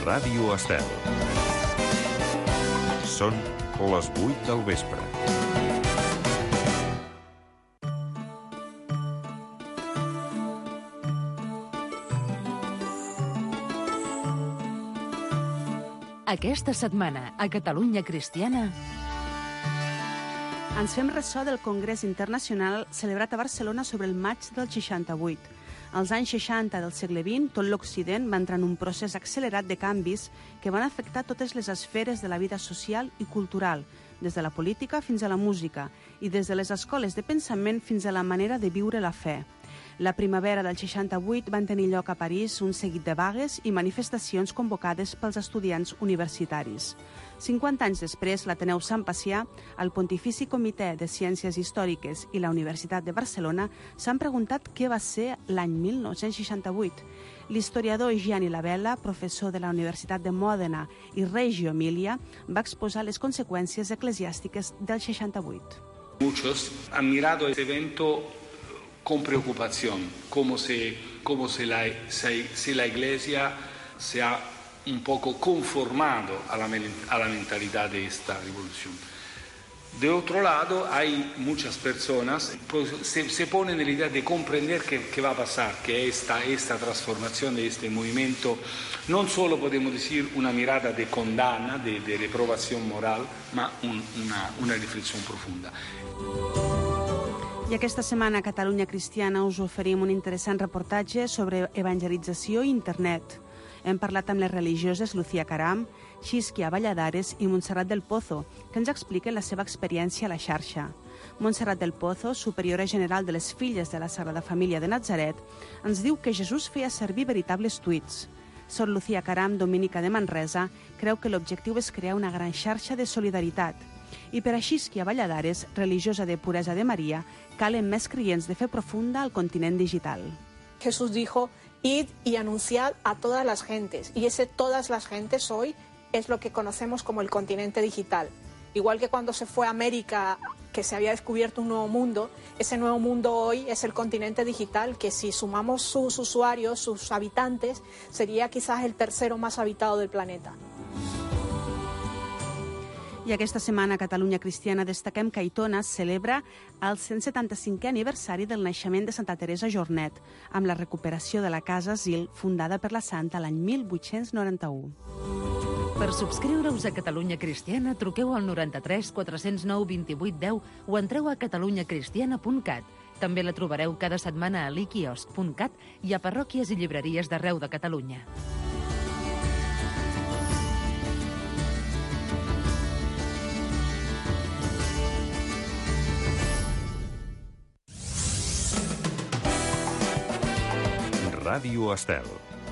Ràdio Estel. Són les 8 del vespre. Aquesta setmana, a Catalunya Cristiana... Ens fem ressò del Congrés Internacional celebrat a Barcelona sobre el maig del 68. Als anys 60 del segle XX, tot l'Occident va entrar en un procés accelerat de canvis que van afectar totes les esferes de la vida social i cultural, des de la política fins a la música, i des de les escoles de pensament fins a la manera de viure la fe. La primavera del 68 van tenir lloc a París un seguit de vagues i manifestacions convocades pels estudiants universitaris. 50 anys després, l'Ateneu Sant Pacià, el Pontifici Comitè de Ciències Històriques i la Universitat de Barcelona s'han preguntat què va ser l'any 1968. L'historiador Gianni Labella, professor de la Universitat de Mòdena i Reggio Emilia, va exposar les conseqüències eclesiàstiques del 68. Muchos han mirado este evento con preocupación, como si la Iglesia se ha un poco conformado a la mentalidad de esta revolución. De otro lado, hay muchas personas que se ponen en la idea de comprender qué va a pasar, que esta transformación de este movimiento no solo podemos decir una mirada de condena, de reprobación moral, ma una reflexión profunda. I aquesta setmana a Catalunya Cristiana us oferim un interessant reportatge sobre evangelització i internet. Hem parlat amb les religioses Lucía Caram, Xisquia Valladares i Montserrat del Pozo, que ens expliquen la seva experiència a la xarxa. Montserrat del Pozo, superiora general de les Filles de la Sagrada Família de Natzaret, ens diu que Jesús feia servir veritables tuits. Sor Lucía Caram, domínica de Manresa, creu que l'objectiu és crear una gran xarxa de solidaritat. I per a Xisquia Valladares, religiosa de Puresa de María, calen més creyents de fe profunda al continent digital. Jesús dijo, id y anunciad a todas las gentes. Y ese todas las gentes hoy es lo que conocemos como el continente digital. Igual que cuando se fue a América, que se había descubierto un nuevo mundo, ese nuevo mundo hoy es el continente digital, que si sumamos sus usuarios, sus habitantes, sería quizás el tercero más habitado del planeta. I aquesta setmana a Catalunya Cristiana destaquem que Aitona celebra el 175è aniversari del naixement de Santa Teresa Jornet, amb la recuperació de la casa asil fundada per la santa l'any 1891. Per subscriure-us a Catalunya Cristiana, truqueu al 93 409 28 10 o entreu a catalunyacristiana.cat. També la trobareu cada setmana a liquiosc.cat i a parròquies i llibreries d'arreu de Catalunya. Ràdio Estel.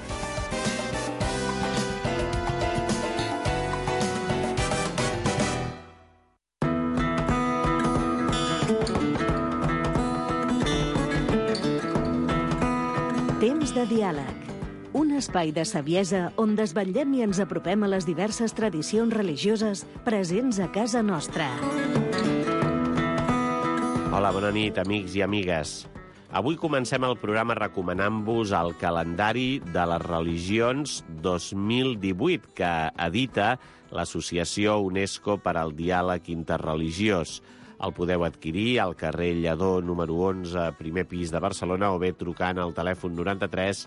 Temps de diàleg. Un espai de saviesa on desvetllem i ens apropem a les diverses tradicions religioses presents a casa nostra. Hola, bona nit, amics i amigues. Avui comencem el programa recomanant-vos el calendari de les religions 2018 que edita l'Associació UNESCO per al Diàleg Interreligiós. El podeu adquirir al carrer Lledó número 11, primer pis de Barcelona, o bé trucant al telèfon 93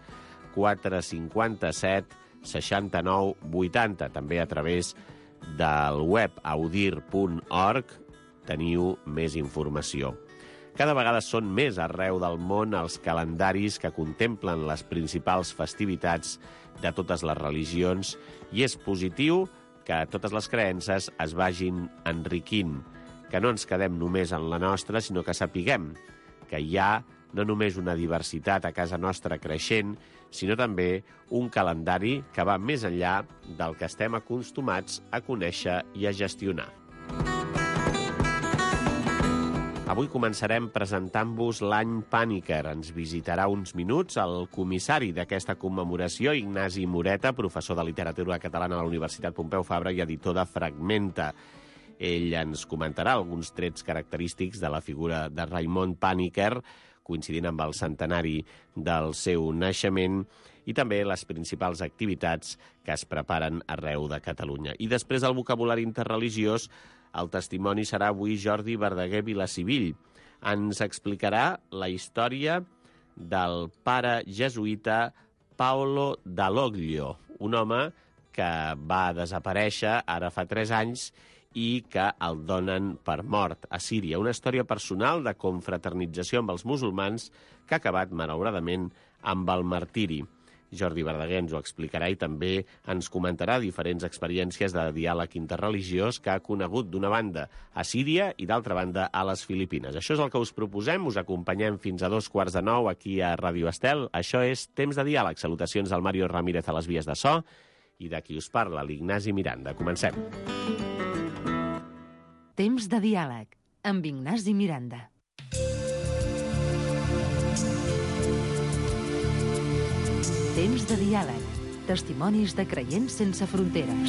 457 69 80. També a través del web audir.org teniu més informació. Cada vegada són més arreu del món els calendaris que contemplen les principals festivitats de totes les religions i és positiu que totes les creences es vagin enriquint, que no ens quedem només en la nostra, sinó que sapiguem que hi ha no només una diversitat a casa nostra creixent, sinó també un calendari que va més enllà del que estem acostumats a conèixer i a gestionar. Avui començarem presentant-vos l'any Pàniker. Ens visitarà uns minuts el comissari d'aquesta commemoració, Ignasi Moreta, professor de literatura catalana a la Universitat Pompeu Fabra i editor de Fragmenta. Ell ens comentarà alguns trets característics de la figura de Raimon Pàniker, coincidint amb el centenari del seu naixement, i també les principals activitats que es preparen arreu de Catalunya. I després del vocabulari interreligiós, el testimoni serà avui Jordi Verdaguer Vilacivill. Ens explicarà la història del pare jesuïta Paolo Dall'Oglio, un home que va desaparèixer ara fa 3 anys i que el donen per mort a Síria. Una història personal de confraternització amb els musulmans que ha acabat, malauradament, amb el martiri. Jordi Verdaguer ens ho explicarà i també ens comentarà diferents experiències de diàleg interreligiós que ha conegut d'una banda a Síria i d'altra banda a les Filipines. Això és el que us proposem, us acompanyem fins a 8:45 aquí a Ràdio Estel. Això és Temps de Diàleg. Salutacions del Mario Ramírez a les vies de so i de qui us parla, l'Ignasi Miranda. Comencem. Temps de Diàleg, amb Ignasi Miranda. Temps de diàleg. Testimonis de creients sense fronteres.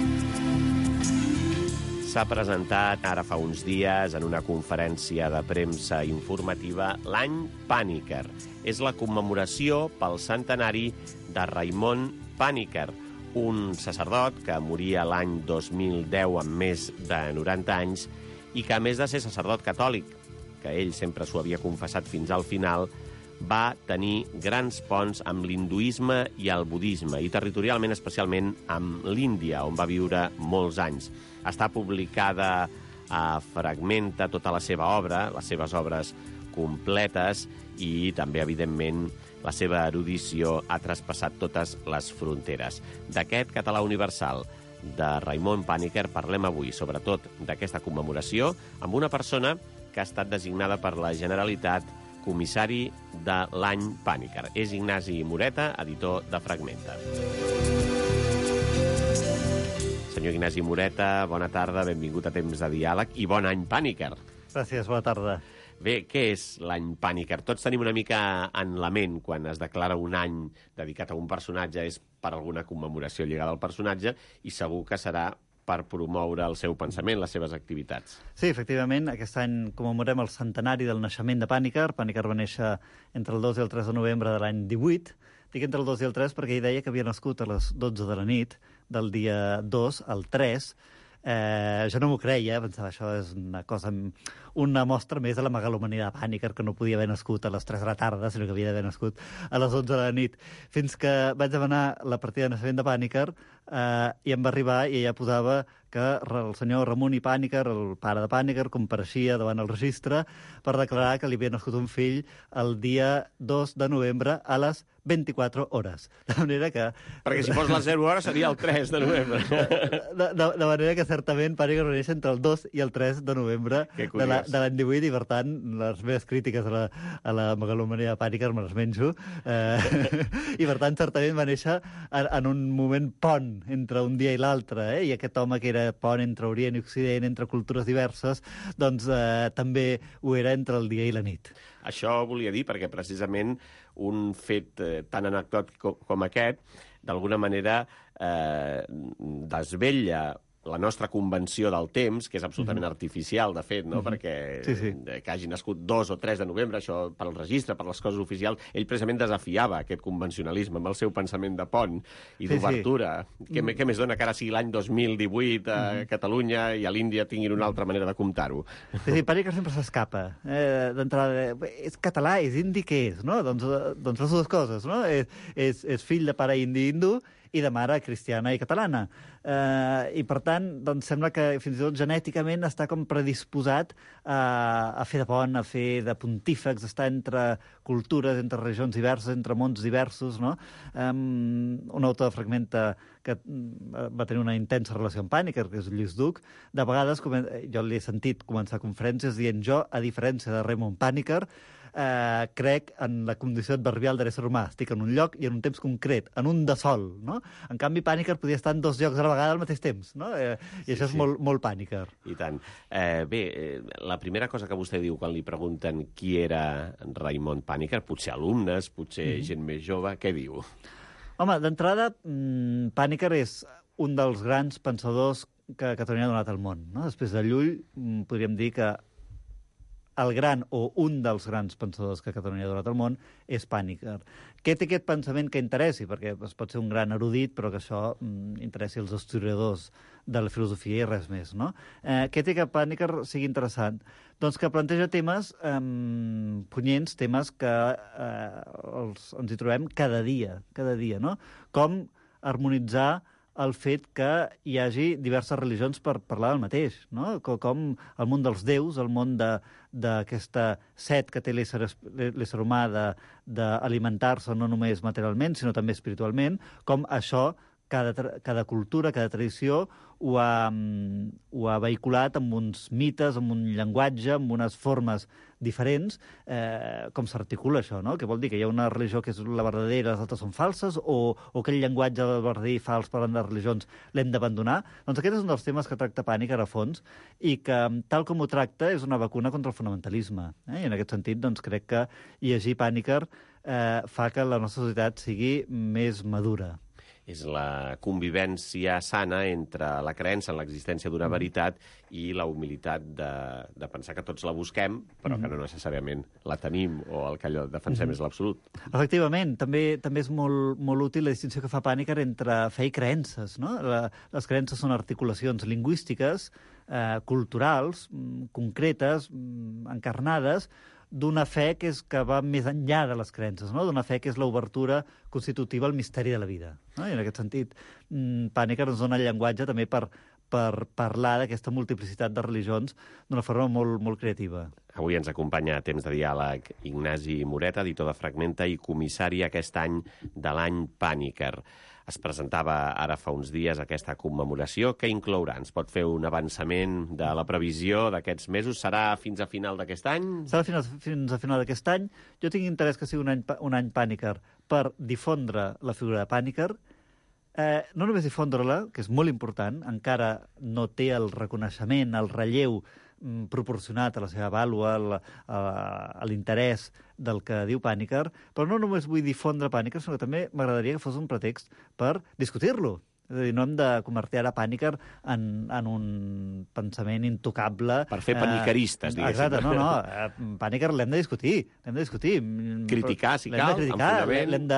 S'ha presentat ara fa uns dies en una conferència de premsa informativa l'any Pàniker. És la commemoració pel centenari de Raimon Pàniker, un sacerdot que moria l'any 2010 amb més de 90 anys i que, a més de ser sacerdot catòlic, que ell sempre s'ho havia confessat fins al final, va tenir grans ponts amb l'hinduisme i el budisme, i territorialment especialment amb l'Índia, on va viure molts anys. Està publicada a Fragmenta tota la seva obra, les seves obres completes, i també, evidentment, la seva erudició ha traspassat totes les fronteres. D'aquest català universal de Raimon Pàniker parlem avui, sobretot d'aquesta commemoració, amb una persona que ha estat designada per la Generalitat comissari de l'any Pàniker. És Ignasi Moreta, editor de Fragmenta. Senyor Ignasi Moreta, bona tarda, benvingut a Temps de Diàleg i bon any Pàniker. Gràcies, bona tarda. Bé, què és l'any Pàniker? Tots tenim una mica en la ment quan es declara un any dedicat a un personatge, és per alguna commemoració lligada al personatge, i segur que serà per promoure el seu pensament, les seves activitats. Sí, efectivament, aquest any commemorem el centenari del naixement de Pàniker. Pàniker va néixer entre el 2 i el 3 de novembre de l'any 18. Dic entre el 2 i el 3 perquè ell deia que havia nascut a les 12 de la nit, del dia 2 al 3. Jo no m'ho creia, pensava, això és una mostra més de la megalomania de Pàniker, que no podia haver nascut a les 3 de la tarda, sinó que havia d'haver nascut a les 11 de la nit. Fins que vaig demanar la partida de naixement de Pàniker i em va arribar i ella posava que el senyor Ramon i Pàniker, el pare de Pàniker, compareixia davant el registre per declarar que li havia nascut un fill el dia 2 de novembre a les 24 hores. De manera que... Perquè si fos les 0 hores seria el 3 de novembre. De manera que certament Pàniker va néixer entre el 2 i el 3 de novembre de l'any 18, i per tant les meves crítiques a la megalomania de Pàniker me les menjo. I per tant certament va néixer en un moment pont entre un dia i l'altre, i aquest home que era pont entre Orient i Occident, entre cultures diverses, doncs també ho era entre el dia i la nit. Això volia dir perquè precisament un fet tan anecdòtic com aquest, d'alguna manera desvetlla la nostra convenció del temps, que és absolutament artificial, de fet, no? Perquè que hagi nascut 2 o 3 de novembre, això per al registre, per les coses oficials, ell precisament desafiava aquest convencionalisme amb el seu pensament de pont i d'obertura. Què més dona que ara sigui l'any 2018 a Catalunya i a l'Índia tinguin una altra manera de comptar-ho? Sí, Pàniker sempre s'escapa. D'entrada, és català, és indi, què és? No? Doncs les dues coses, no? És fill de pare indi-hindú i de mare cristiana i catalana. I, per tant, doncs, sembla que fins i tot genèticament està com predisposat a fer de pont, a fer de pontífex, estar entre cultures, entre regions diverses, entre mons diversos, no? Un autor de Fragmenta que va tenir una intensa relació amb Pàniker, que és Lluís Duc, de vegades jo l'he sentit començar conferències dient jo, a diferència de Raimon Pàniker, crec en la condició adverbial de l'ésser humà. Estic en un lloc i en un temps concret, en un de sol, no? En canvi, Pàniker podia estar en 2 llocs a la vegada al mateix temps, no? I això és molt Pàniker. I tant. Bé, la primera cosa que vostè diu quan li pregunten qui era Raimon Pàniker, potser alumnes, potser gent més jove, què diu? Home, d'entrada, Pàniker és un dels grans pensadors que Catalunya ha donat al món, no? Després de Llull, podríem dir que el gran o un dels grans pensadors que Catalunya ha donat al món és Pàniker. Què té aquest pensament que interessi? Perquè es pot ser un gran erudit, però que això interessi als historiadors de la filosofia i res més, no? Què té que Pàniker sigui interessant? Doncs que planteja temes punyents, temes que ens hi trobem cada dia, no? Com harmonitzar el fet que hi hagi diverses religions per parlar del mateix, no? Com el món dels déus, el món d'aquesta set que té l'ésser humà d'alimentar-se no només materialment, sinó també espiritualment, com això cada cultura, cada tradició ho ha vehiculat amb uns mites, amb un llenguatge, amb unes formes diferents, com s'articula això, no? Que vol dir que hi ha una religió que és la verdadera, les altres són falses, o aquell llenguatge verdadí i fals parlant de religions l'hem d'abandonar? Doncs aquest és un dels temes que tracta Pàniker a fons i que, tal com ho tracta, és una vacuna contra el fonamentalisme. I en aquest sentit, doncs, crec que llegir Pàniker fa que la nostra societat sigui més madura. És la convivència sana entre la creença en l'existència d'una veritat i la humilitat de pensar que tots la busquem, però que no necessàriament la tenim o el que allò defensem és l'absolut. Efectivament, també és molt útil la distinció que fa Pàniker entre fe i creences, no? Les creences són articulacions lingüístiques, culturals, concretes, encarnades, d'una fe que va més enllà de les creences, no? D'una fe que és l'obertura constitutiva al misteri de la vida. No? I en aquest sentit, Pàniker ens dona el llenguatge també per parlar d'aquesta multiplicitat de religions d'una forma molt, molt creativa. Avui ens acompanya a Temps de Diàleg Ignasi Moreta, editor de Fragmenta i comissari aquest any de l'any Pàniker. Es presentava ara fa uns dies aquesta commemoració. Què inclourà? Ens pot fer un avançament de la previsió d'aquests mesos? Serà fins a final d'aquest any? Serà fins a final d'aquest any. Jo tinc interès que sigui un any Pàniker per difondre la figura de Pàniker. No només difondre-la, que és molt important, encara no té el reconeixement, el relleu proporcionat a la seva vàlua, a l'interès del que diu Pàniker, però no només vull difondre Pàniker, sinó que també m'agradaria que fos un pretext per discutir-lo. És a dir, no hem de convertir ara Pàniker en un pensament intocable. Per fer paniqueristes, diguéssim. Exacte, no. Pàniker l'hem de discutir. Criticar, si cal, amb fonament.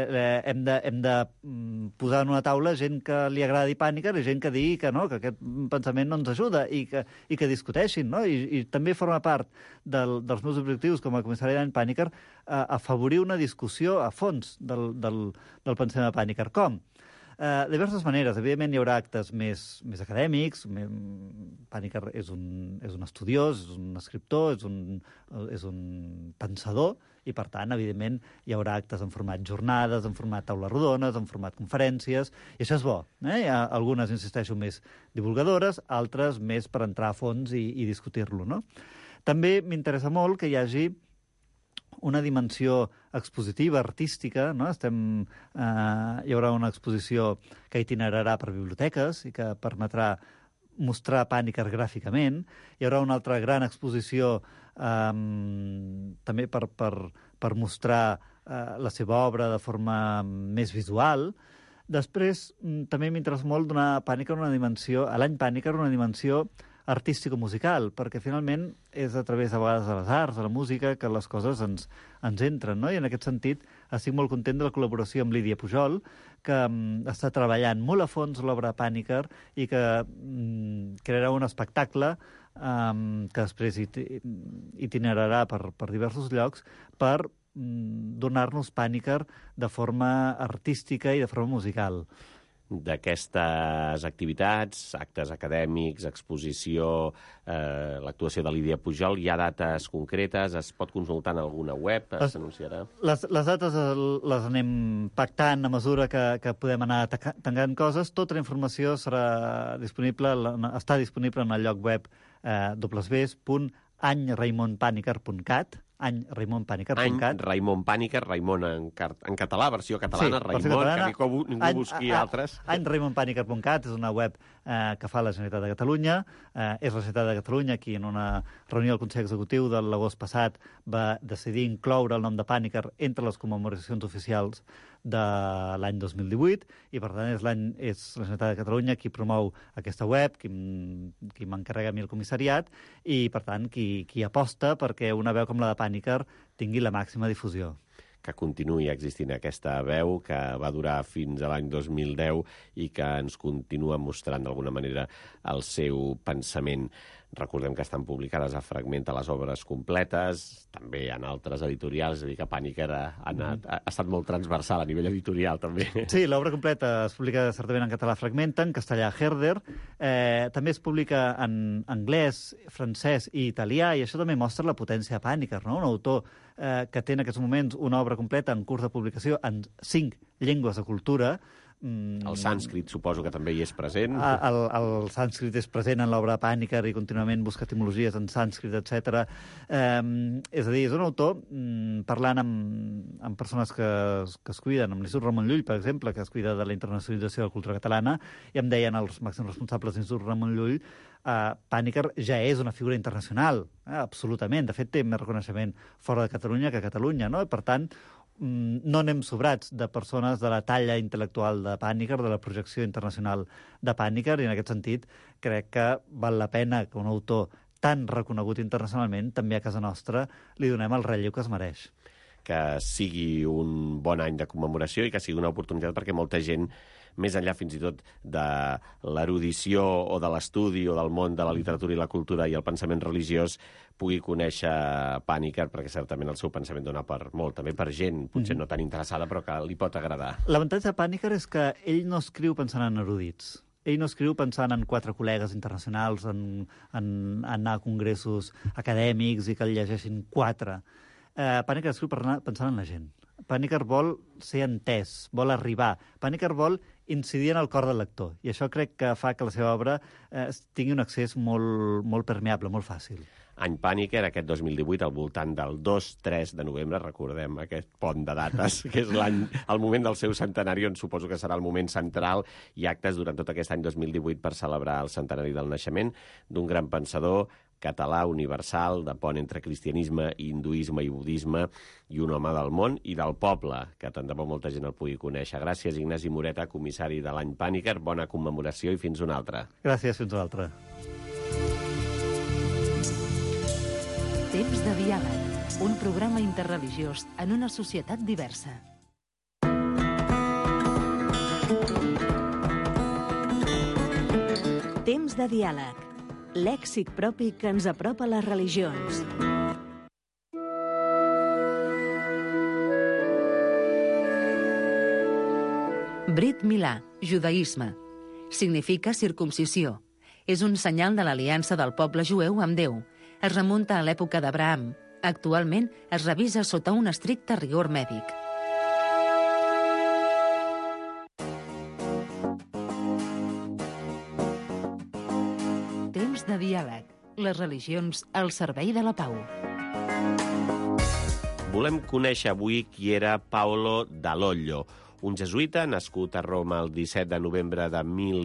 Hem de posar en una taula gent que li agradi Pàniker i gent que digui que no, que aquest pensament no ens ajuda i que discuteixin, no? I també forma part dels meus objectius com a comissari d'any Pàniker afavorir una discussió a fons del pensament de Pàniker. Com? De diverses maneres. Evidentment, hi haurà actes més acadèmics. Pàniker és un estudiós, és un escriptor, és un pensador, i, per tant, evidentment, hi haurà actes en format jornades, en format taules rodones, en format conferències, i això és bo. Hi ha algunes, insisteixo, més divulgadores, altres més per entrar a fons i discutir-lo, no? També m'interessa molt que hi hagi una dimensió expositiva, artística, no? Hi haurà una exposició que itinerarà per biblioteques i que permetrà mostrar Pàniker gràficament. Hi haurà una altra gran exposició també per mostrar la seva obra de forma més visual. Després, també m'interessa molt donar a Pàniker a l'any Pàniker una dimensió artístico-musical, perquè finalment és a través de vegades de les arts, de la música, que les coses ens entren, no? I en aquest sentit estic molt content de la col·laboració amb Lídia Pujol, que està treballant molt a fons l'obra Pàniker i que crearà un espectacle que després itinerarà per diversos llocs per donar-nos Pàniker de forma artística i de forma musical. D'aquestes activitats, actes acadèmics, exposició, l'actuació de Lídia Pujol, hi ha dates concretes? Es pot consultar en alguna web? S'anunciarà? Les dates les anem pactant a mesura que podem anar tancant coses. Tota la informació està disponible en el lloc web www.anyraimondpaniker.cat, anyRaimonPàniker.cat. Any Raimon Pàniker, Raimon en català, versió catalana, sí, Raimon, que ningú busqui altres. anyRaimonPàniker.cat és una web que fa la Generalitat de Catalunya. És la Generalitat de Catalunya qui en una reunió del Consell Executiu de l'agost passat va decidir incloure el nom de Pàniker entre les commemoracions oficials de l'any 2018 i, per tant, és la Generalitat de Catalunya qui promou aquesta web, qui m'encarrega a mi el comissariat i, per tant, qui aposta perquè una veu com la de Pàniker tingui la màxima difusió. Que continuï existint aquesta veu, que va durar fins a l'any 2010 i que ens continua mostrant d'alguna manera el seu pensament. Recordem que estan publicades a Fragmenta les obres completes, també en altres editorials, és a dir, que Pàniker ha estat molt transversal a nivell editorial, també. Sí, l'obra completa es publica certament en català Fragmenta, en castellà Herder, també es publica en anglès, francès i italià, i això també mostra la potència de Pàniker, no? Un autor que té en aquests moments una obra completa en curs de publicació en 5 llengües de cultura. El sànscrit suposo que també hi és present. El sànscrit és present en l'obra de Pàniker i contínuament busca etimologies en sànscrit, etc. És a dir, és un autor parlant amb persones que es cuiden, amb l'Institut Ramon Llull, per exemple, que es cuida de la internacionalització de la cultura catalana, i em deien els màxims responsables de l'Institut Ramon Llull, Pàniker ja és una figura internacional, absolutament. De fet, té més reconeixement fora de Catalunya que a Catalunya, no? Per tant, no anem sobrats de persones de la talla intel·lectual de Pàniker, de la projecció internacional de Pàniker, i en aquest sentit crec que val la pena que un autor tan reconegut internacionalment, també a casa nostra, li donem el relleu que es mereix. Que sigui un bon any de commemoració i que sigui una oportunitat perquè molta gent, més enllà fins i tot de l'erudició o de l'estudi o del món de la literatura i la cultura i el pensament religiós, pugui conèixer Pàniker, perquè certament el seu pensament dona per molt, també per gent, potser no tan interessada, però que li pot agradar. L'avantatge de Pàniker és que ell no escriu pensant en erudits. Ell no escriu pensant en 4 col·legues internacionals, en anar a congressos acadèmics i que el llegeixin 4. Pàniker escriu pensant en la gent. Pàniker vol ser entès, vol arribar. Pàniker vol incidir en el cor del lector. I això crec que fa que la seva obra tingui un accés molt permeable, molt fàcil. Any Pàniker, aquest 2018, al voltant del 2-3 de novembre, recordem aquest pont de dates, que és el moment del seu centenari, on suposo que serà el moment central, i actes durant tot aquest any 2018 per celebrar el centenari del naixement d'un gran pensador català universal, de pont entre cristianisme, hinduisme i budisme, i un home del món i del poble, que tant de bo molta gent el pugui conèixer. Gràcies, Ignasi Moreta, comissari de l'any Pàniker. Bona commemoració i fins una altra. Gràcies, fins una altra. Temps de diàleg, un programa interreligiós en una societat diversa. Temps de diàleg, lèxic propi que ens apropa a les religions. Brit Milà, judaïsme. Significa circumcisió. És un senyal de l'aliança del poble jueu amb Déu. Es remunta a l'època d'Abraham. Actualment es revisa sota un estricte rigor mèdic. Temps de diàleg. Les religions al servei de la pau. Volem conèixer avui qui era Paolo Dall'Oglio, un jesuïta nascut a Roma el 17 de novembre de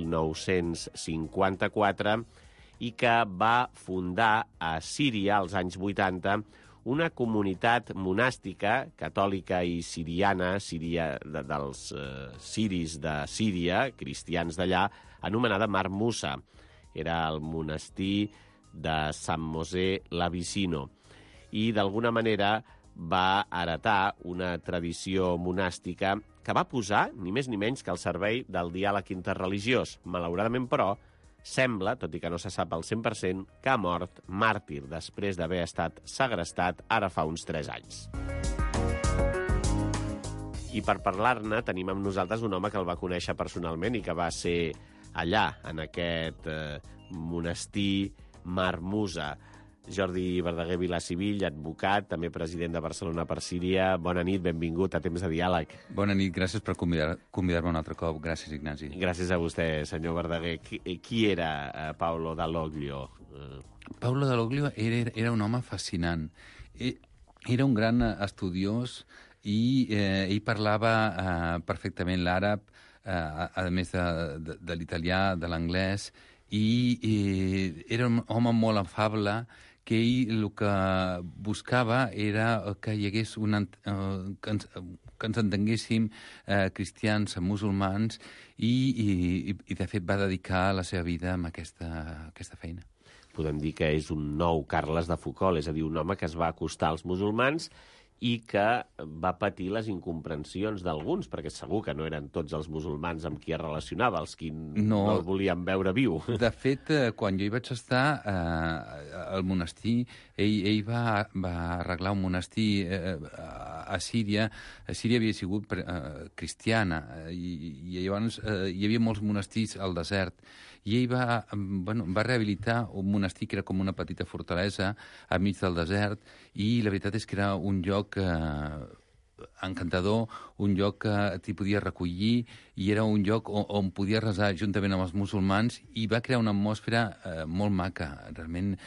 1954 i que va fundar a Síria als anys 80 una comunitat monàstica catòlica i siriana, dels siris de Síria, cristians d'allà, anomenada Mar Musa. Era el monestir de Sant Mosè l'Avicino. I d'alguna manera va heretar una tradició monàstica que va posar, ni més ni menys que al servei del diàleg interreligiós. Malauradament, però, sembla, tot i que no se sap al 100%, que ha mort màrtir després d'haver estat segrestat ara fa uns 3 anys. I per parlar-ne tenim amb nosaltres un home que el va conèixer personalment i que va ser allà, en aquest monestir Mar Musa. Jordi Verdaguer Vilasivill, advocat, també president de Barcelona per Síria. Bona nit, benvingut a Temps de Diàleg. Bona nit, gràcies per convidar-me un altre cop. Gràcies, Ignasi. Gràcies a vostè, senyor Verdaguer. Qui era Paolo Dall'Oglio? Paolo Dall'Oglio era un home fascinant. Era un gran estudiós i ell parlava perfectament l'àrab, a més de l'italià, de l'anglès, i era un home molt afable, que ell el que buscava era que hi hagués que ens entenguéssim cristians, musulmans, i de fet va dedicar la seva vida a aquesta feina. Podem dir que és un nou Carles de Foucault, és a dir, un home que es va acostar als musulmans i que va patir les incomprensions d'alguns, perquè segur que no eren tots els musulmans amb qui es relacionava, els qui no el volien veure viu. De fet, quan jo hi vaig estar al monestir, ell va arreglar un monestir a Síria. Síria havia sigut cristiana i llavors hi havia molts monestirs al desert, i ell va rehabilitar un monestir que era com una petita fortalesa enmig del desert, i la veritat és que era un lloc encantador, un lloc que t'hi podia recollir, i era un lloc on podia resar juntament amb els musulmans, i va crear una atmosfera molt maca. Realment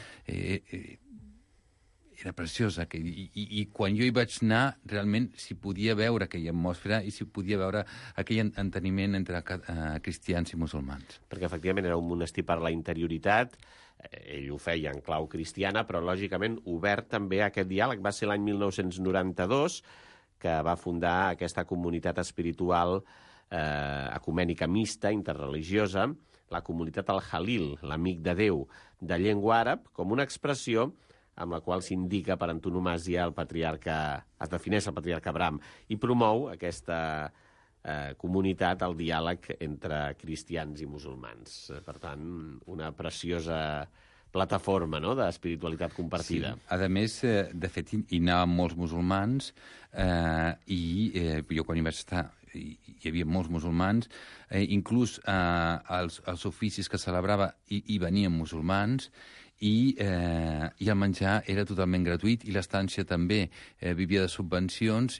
era preciosa. I quan jo hi vaig anar, realment s'hi podia veure aquella atmosfera i s'hi podia veure aquell enteniment entre cristians i musulmans. Perquè efectivament era un monestir per la interioritat, ell ho feia en clau cristiana, però lògicament obert també a aquest diàleg. Va ser l'any 1992 que va fundar aquesta comunitat espiritual ecumènica mixta, interreligiosa, la comunitat Al-Halil, l'amic de Déu, de llengua àrab, com una expressió amb la qual s'indica per antonomàsia el patriarca, es defineix el patriarca Abraham, i promou aquesta comunitat, el diàleg entre cristians i musulmans. Per tant, una preciosa plataforma, no?, d'espiritualitat compartida. Sí. A més, de fet, hi anaven molts musulmans, i jo quan hi vaig estar hi havia molts musulmans, inclús als oficis que celebrava hi venien musulmans, i el menjar era totalment gratuït, i l'estància també vivia de subvencions,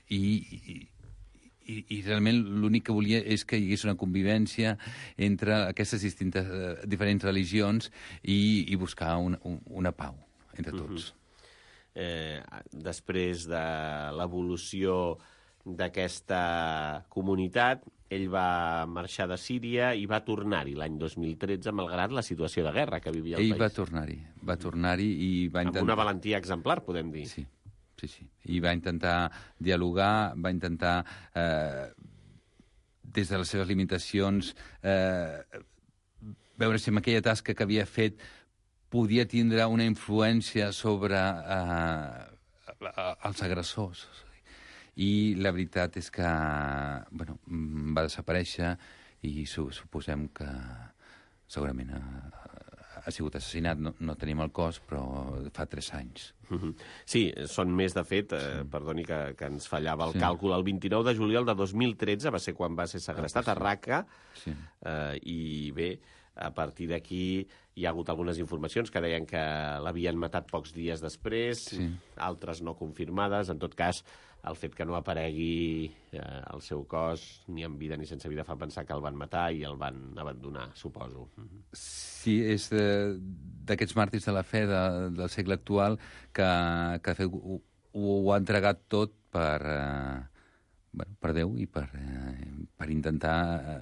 i realment l'únic que volia és que hi hagués una convivència entre aquestes diferents religions i buscar una pau entre tots. Després de l'evolució d'aquesta comunitat, ell va marxar de Síria i va tornar-hi l'any 2013, malgrat la situació de guerra que vivia el país. Ell va tornar-hi i va intentar... Amb una valentia exemplar, podem dir. Sí. I va intentar dialogar, va intentar, des de les seves limitacions, veure si amb aquella tasca que havia fet podia tindre una influència sobre els agressors. I la veritat és que va desaparèixer, i suposem que segurament ha sigut assassinat. No tenim el cos, però fa 3 anys. Sí, són més, de fet, perdoni que ens fallava el càlcul, el 29 de juliol de 2013 va ser quan va ser segrestat a Raqqa, i bé, a partir d'aquí hi ha hagut algunes informacions que deien que l'havien matat pocs dies després, altres no confirmades. En tot cas, el fet que no aparegui el seu cos, ni en vida ni sense vida, fa pensar que el van matar i el van abandonar, suposo. Sí, és d'aquests màrtirs de la fe del segle actual que de fet ho ha entregat tot per Déu i per intentar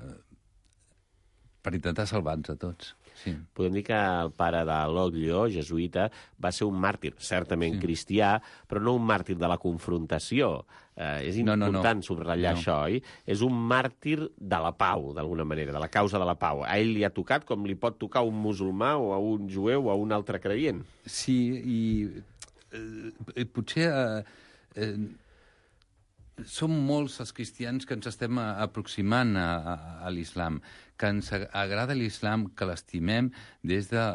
salvar-nos a tots. Sí. Podem dir que el pare de l'Oglio, jesuïta, va ser un màrtir, certament cristià, però no un màrtir de la confrontació. És important subratllar això, oi? És un màrtir de la pau, d'alguna manera, de la causa de la pau. A ell li ha tocat com li pot tocar a un musulmà o a un jueu o a un altre creient. Sí, i potser... Som molts els cristians que ens estem aproximant a l'islam, que ens agrada l'islam, que l'estimem des de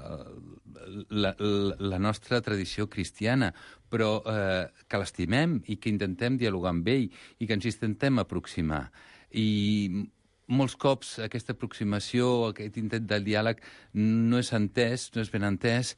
la nostra tradició cristiana, però que l'estimem i que intentem dialogar amb ell i que ens intentem aproximar. I molts cops aquesta aproximació, aquest intent del diàleg no és entès, no és ben entès,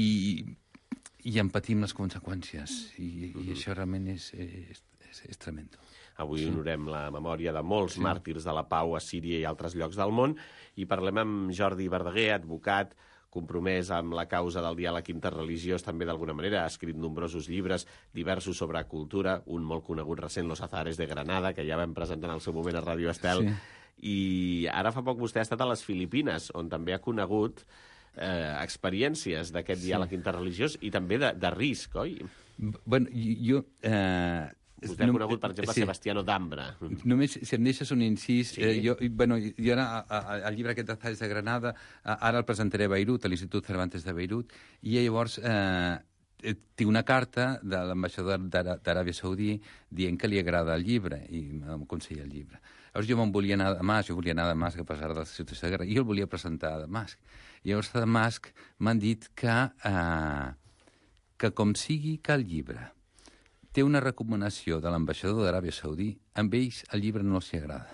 i en patim les conseqüències. I això realment és tremendo. Avui honorem la memòria de molts màrtirs de la pau a Síria i altres llocs del món, i parlem amb Jordi Verdaguer, advocat, compromès amb la causa del diàleg interreligiós també d'alguna manera, ha escrit nombrosos llibres, diversos sobre cultura, un molt conegut recent, Los Azahares de Granada, que ja vam presentar en el seu moment a Ràdio Estel, i ara fa poc vostè ha estat a les Filipines, on també ha conegut experiències d'aquest diàleg interreligiós i també de risc, oi? Bueno, jo... Vostè ha conegut, per exemple, Sebastiano Dambra. Només, si em deixes un incís, jo ara, el llibre aquest d'Azahares de Granada, ara el presentaré a Beirut, a l'Institut Cervantes de Beirut, i llavors té una carta de l'ambaixador d'Aràbia Saudí dient que li agrada el llibre, i m'aconsella el llibre. Llavors jo me'n volia anar a Damasc, a pesar de la situació de guerra, i jo el volia presentar a Damasc. I llavors a Damasc m'han dit que com sigui que el llibre té una recomanació de l'ambaixador d'Aràbia Saudí, amb ells el llibre no els agrada.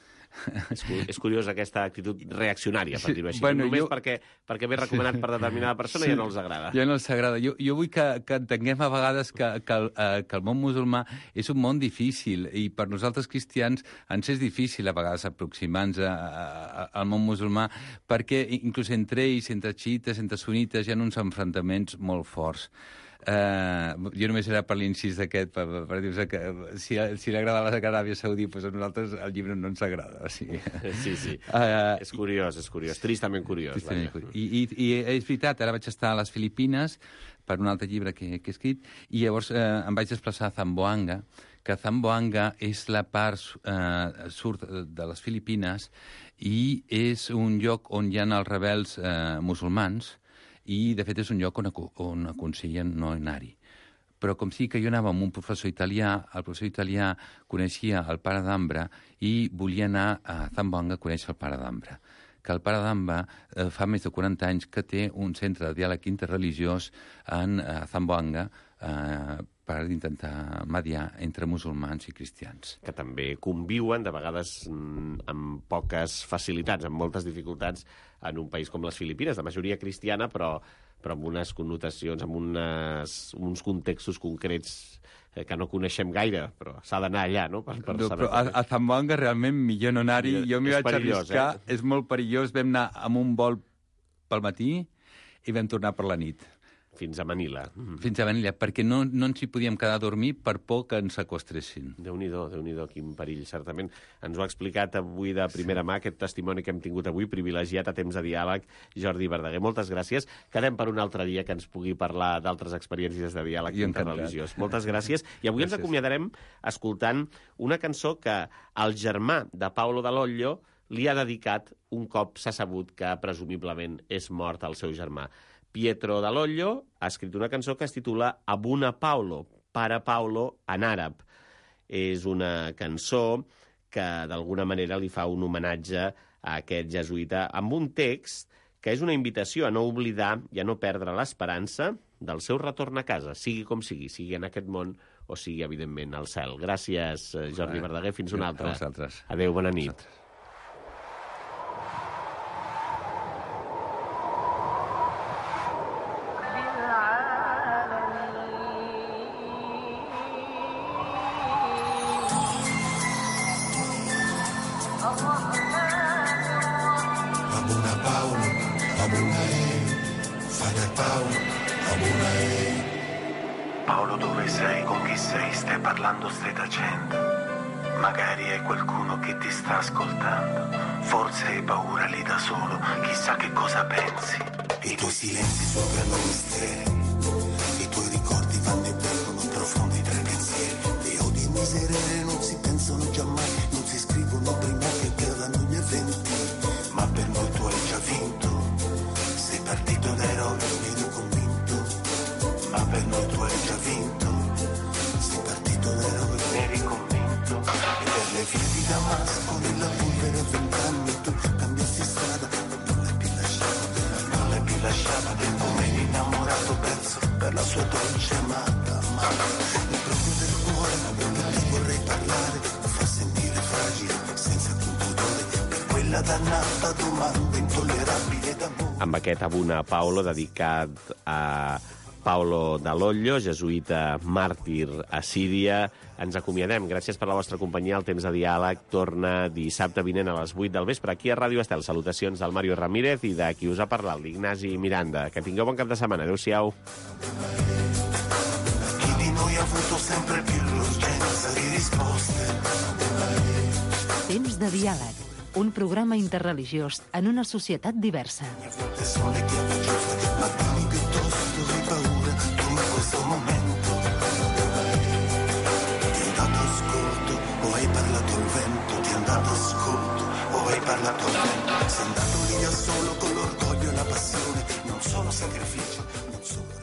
És curiós aquesta actitud reaccionària, per dir-ho així. Bueno, només perquè ve recomanat per determinada persona ja no els agrada. Ja no els agrada. Jo vull que entenguem a vegades que el món musulmà és un món difícil i per nosaltres cristians ens és difícil a vegades aproximar-nos al món musulmà perquè inclús entre ells, entre xiites, entre sunites, hi ha uns enfrontaments molt forts. Jo només era per l'incís d'aquest, per dir-vos que si li agrada a l'Aràbia Saudí, doncs a nosaltres el llibre no ens agrada. O sigui. Sí. És curiós, tristament curiós. I és veritat, ara vaig estar a les Filipines per un altre llibre que he escrit, i llavors em vaig desplaçar a Zamboanga, que Zamboanga és la part sud de les Filipines i és un lloc on hi ha els rebels musulmans, i, de fet, és un lloc on aconsellen no anar-hi. Però com sí que jo anava amb un professor italià, el professor italià coneixia el pare d'Ambra i volia anar a Zamboanga a conèixer el pare d'Ambra. Que el pare d'Ambra fa més de 40 anys que té un centre de diàleg interreligiós a Zamboanga per intentar mediar entre musulmans i cristians. Que també conviuen, de vegades amb poques facilitats, amb moltes dificultats, en un país com les Filipines, de majoria cristiana, però amb unes connotacions, amb uns contextos concrets que no coneixem gaire, però s'ha d'anar allà, no? Però a Zamboanga realment millor no anar-hi. Jo m'hi vaig arriscar, és molt perillós. Vam anar amb un vol pel matí i vam tornar per la nit. Fins a Manila. Fins a Manila, perquè no ens hi podíem quedar a dormir per por que ens seqüestressin. Déu-n'hi-do, quin perill, certament. Ens ho ha explicat avui de primera mà, aquest testimoni que hem tingut avui, privilegiat a Temps de Diàleg, Jordi Verdaguer. Moltes gràcies. Quedem per un altre dia que ens pugui parlar d'altres experiències de diàleg interreligiós. Moltes gràcies. I avui ens acomiadarem escoltant una cançó que el germà de Paolo Dall'Oglio li ha dedicat un cop s'ha sabut que presumiblement és mort el seu germà. Pietro Dall'Oglio ha escrit una cançó que es titula Abuna Paolo, Pare Paolo en àrab. És una cançó que d'alguna manera li fa un homenatge a aquest jesuïta amb un text que és una invitació a no oblidar i a no perdre l'esperança del seu retorn a casa, sigui com sigui en aquest món o sigui, evidentment, al cel. Gràcies, Jordi Verdaguer. Fins una altra. Adéu, bona nit. Paolo, dove sei? Con chi sei? Stai parlando, stai tacendo? Magari è qualcuno che ti sta ascoltando. Forse hai paura lì da solo, chissà che cosa pensi. I tuoi silenzi superano i misteri, i tuoi ricordi vanno e vengono profondi tra i pensieri. Le odi miserere non si pensano già mai, non si scrivono prima che accadano gli eventi. Ma per noi tu hai già vinto, sei partito da eroe, eri convinto. Ma per noi tu hai già vinto, sei partito da eroe, eri convinto. E per le vie di Damasco, nella polvere a 20 anni tu cambiasti strada, non l'hai più lasciata, come un innamorato perso per la sua dolce amata. Ma nel proprio del cuore non ti vorrei parlare, mi fa sentire fragile, senza alcun pudore, per quella dannata domanda intollerabile d'amore. Amb aquest Abuna Paolo, dedicat a Paolo Dall'Oglio, jesuïta màrtir a Síria, ens acomiadem. Gràcies per la vostra companyia. El temps de diàleg torna dissabte vinent a les 8 del vespre aquí a Ràdio Estel. Salutacions del Mario Ramírez i de qui us ha parlat, l'Ignasi Miranda. Que tingueu bon cap de setmana. Adéu-siau. Chi di noi ha avuto sempre più l'urgenza di risposte. Temps de diàleg. Un programa interreligiós en una societat diversa. Volte sono le chiavi giuste, ma dimmi piuttosto hai paura tu in questo momento. Ti hai dato ascolto o hai parlato al vento? Ti hai dato ascolto o hai parlato al vento? Sei andato lì da solo con l'orgoglio e la passione, non solo sacrificio, non solo